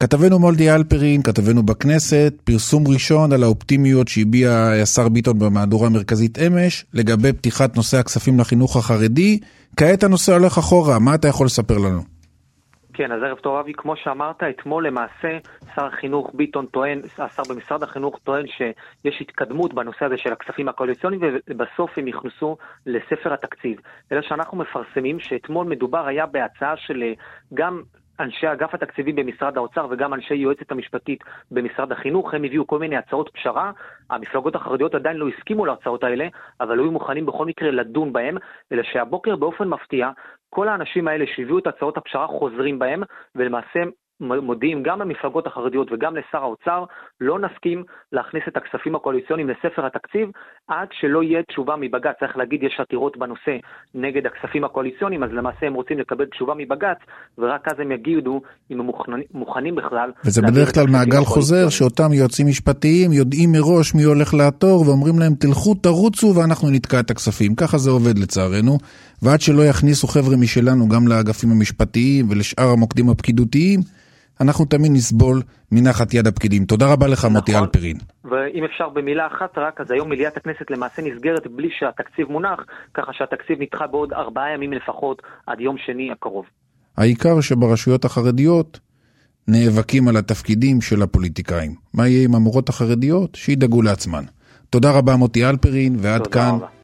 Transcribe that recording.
כתבנו מולדי אלפרין, כתבנו בכנסת, פרסום ראשון על האופטימיות שהביע השר ביטון במהדורה המרכזית אמש, לגבי פתיחת נושא הכספים לחינוך החרדי. כעת הנושא הולך אחורה, מה אתה יכול לספר לנו? כן, אז ערב טוב אבי, כמו שאמרת, אתמול למעשה שר החינוך ביטון טוען, השר במשרד החינוך טוען שיש התקדמות בנושא הזה של הכספים הקואליציוניים, ובסוף הם יכנסו לספר התקציב. אלא שאנחנו מפרסמים שאתמול מדובר היה בהצעה של גם אנשי אגף התקציבים במשרד האוצר וגם אנשי יועצת המשפטית במשרד החינוך. הם הביאו כל מיני הצעות פשרה. המפלגות החרדיות עדיין לא הסכימו להצעות האלה, אבל היו מוכנים בכל מקרה לדון בהם, אלא שהבוקר באופן מפתיע כל האנשים האלה שהביאו את הצעות הפשרה חוזרים בהם, ולמעשה מודיעים גם למפלגות החרדיות וגם לשר האוצר, לא נסכים להכניס את הכספים הקואליציוניים לספר התקציב, עד שלא יהיה תשובה מבג"ץ. צריך להגיד, יש עתירות בנושא נגד הכספים הקואליציוניים, אז למעשה הם רוצים לקבל תשובה מבג"ץ, ורק אז הם יגידו אם הם מוכנים בכלל. וזה בדרך כלל מעגל חוזר, שאותם יועצים משפטיים יודעים מראש מי הולך לעתור, ואומרים להם תלכו, תרוצו, ואנחנו נתקע את הכספים. ככה זה עובד לצערנו, ועד שלא יכניסו חבר'ה משלנו גם לאגפים המשפטיים ולשאר המוקדים הפקידותיים, אנחנו תמיד נסבול מנחת יד הפקידים. תודה רבה לך, מוטי אלפרין. ואם אפשר במילה אחת רק, אז היום מליאת הכנסת למעשה נסגרת בלי שהתקציב מונח, ככה שהתקציב נדחה בעוד 4 ימים לפחות עד יום שני הקרוב. העיקר שברשויות החרדיות נאבקים על התפקידים של הפוליטיקאים. מה יהיה עם המורות החרדיות? שידאגו לעצמן. תודה רבה, מוטי אלפרין, ועד כאן